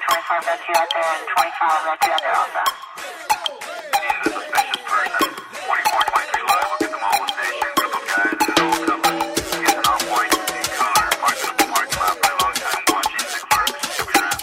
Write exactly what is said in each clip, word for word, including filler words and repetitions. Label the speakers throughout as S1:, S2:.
S1: twenty-five Betsy out there and twenty-four Betsy out there also.
S2: Yeah, the suspicious person. twenty-four twenty-three live. Look at them all with station. Group of guys in an old cover. Getting on white in color. Parked up the parking lot for a long time watching the clerks. Should be around.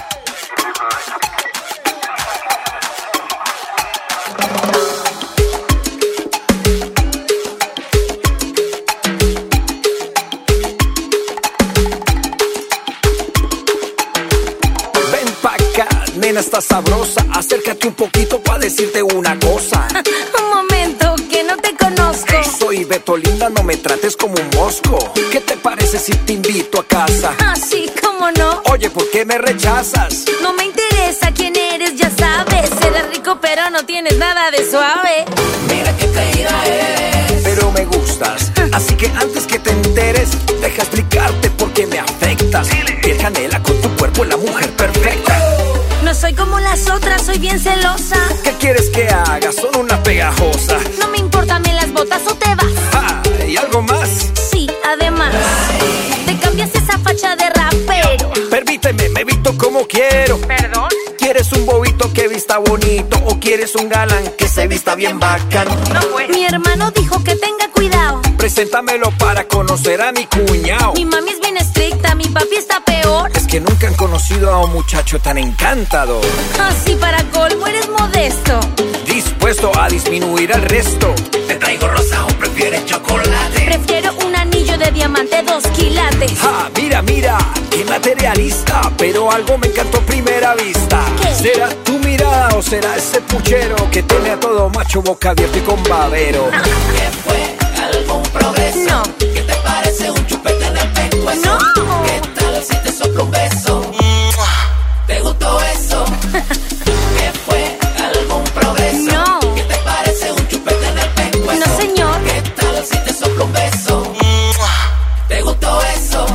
S3: Nena, está sabrosa, acércate un poquito para decirte una cosa.
S4: Un momento, que no te conozco.
S3: Hey, soy Beto Linda, no me trates como un mosco. ¿Qué te parece si te invito a casa?
S4: Ah, sí, ¿cómo no?
S3: Oye, ¿por qué me rechazas?
S4: No me interesa quién eres, ya sabes. Eres rico pero no tienes nada de suave.
S3: Mira qué caída eres, pero me gustas. Así que antes que te enteres, deja explicarte por qué me afectas. Piel canela con tu cuerpo, la mujer perfecta.
S4: No soy como las otras, soy bien celosa.
S3: ¿Qué quieres que haga? Son una pegajosa.
S4: No me importa, me las botas o te vas.
S3: Ah, ¿y algo más?
S4: Sí, además. Ay. Te cambias esa facha de rapero.
S3: Permíteme, me visto como quiero.
S4: ¿Perdón?
S3: ¿Quieres un bobito que vista bonito o quieres un galán que se vista bien bacán?
S4: No fue. Mi hermano dijo que tenga cuidado.
S3: Preséntamelo para conocer a mi cuñado.
S4: Mi mami es bien estricta, mi papi está peor.
S3: Es que nunca han conocido a un muchacho tan encantador.
S4: Así para colmo eres modesto.
S3: Dispuesto a disminuir al resto. ¿Te traigo rosa o prefieres chocolate?
S4: Prefiero un anillo de diamante dos quilates.
S3: Ah, mira, mira, qué materialista. Pero algo me encantó a primera vista.
S4: ¿Qué?
S3: ¿Será tu mirada o será ese puchero que tiene a todo macho boca abierta y con babero?
S4: Ah.
S5: ¿Qué fue? ¿Algún progreso?
S4: No.
S5: ¿Qué te parece un chupete en el pescuezo?
S4: No.
S5: ¿Qué tal si te soplo un beso? ¿Te gustó eso? ¿Qué fue? ¿Algún progreso?
S4: No.
S5: ¿Qué te parece un chupete en el pescuezo?
S4: No, señor.
S5: ¿Qué tal si te soplo un beso? ¿Te gustó eso?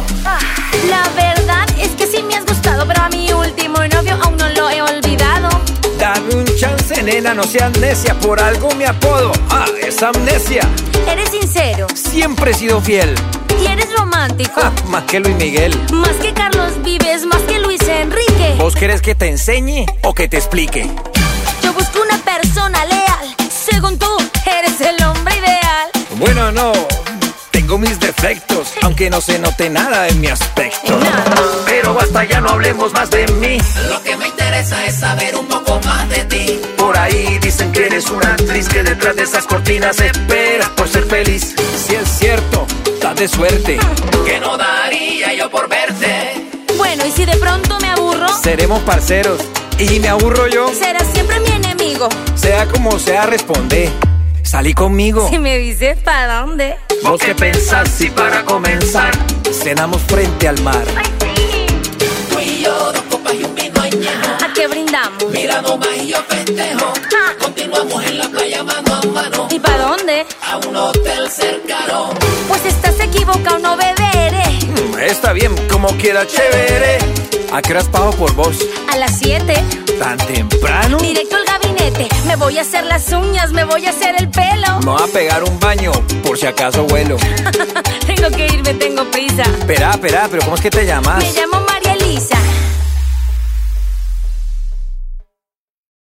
S4: La verdad es que sí me has gustado, pero a mi último novio aún no lo he olvidado.
S3: Dame un chance, nena, no seas necia. Por algo mi apodo, ah, es amnesia.
S4: Eres sincero
S3: Siempre he sido fiel.
S4: y eres romántico.
S3: Ah, más que Luis Miguel.
S4: Más que Carlos Vives, más que Luis Enrique.
S3: ¿Vos querés que te enseñe o que te explique?
S4: Yo busco una persona leal. Según tú, eres el hombre ideal.
S3: Bueno, no, tengo mis defectos, aunque no se note nada en mi aspecto.
S4: Nada.
S3: Pero basta, ya no hablemos más de mí.
S5: Lo que me interesa es saber un poco más de ti.
S3: Por ahí dicen que eres una actriz que detrás de esas cortinas esperas por ser feliz. Si es cierto, estás de suerte.
S5: ¿Qué no daría yo por verte?
S4: Bueno, y si de pronto me aburro,
S3: Seremos parceros y me aburro yo.
S4: serás siempre mi enemigo.
S3: Sea como sea, responde. Salí conmigo.
S4: Si me dices para dónde.
S3: ¿Vos qué pensás si para comenzar cenamos frente al mar?
S4: Ay, sí.
S5: Tú y yo, dos copas y un vino añejo.
S4: ¿A qué brindamos?
S5: Mira nomás y yo festejo.
S4: Ah.
S5: Continuamos en la playa mano a mano.
S4: ¿Y para dónde?
S5: A un hotel cercano.
S4: Pues estás equivocado, no beberé.
S3: Mm, está bien, como quiera, chévere. ¿A qué horas pago por vos?
S4: A las siete,
S3: ¿Tan temprano?
S4: directo al gabinete. Me voy a hacer las uñas, me voy a hacer el pelo.
S3: Me voy a pegar un baño, por si acaso vuelo.
S4: Tengo que irme, tengo prisa.
S3: Espera, espera, pero ¿cómo es que te llamas?
S4: Me llamo María Elisa.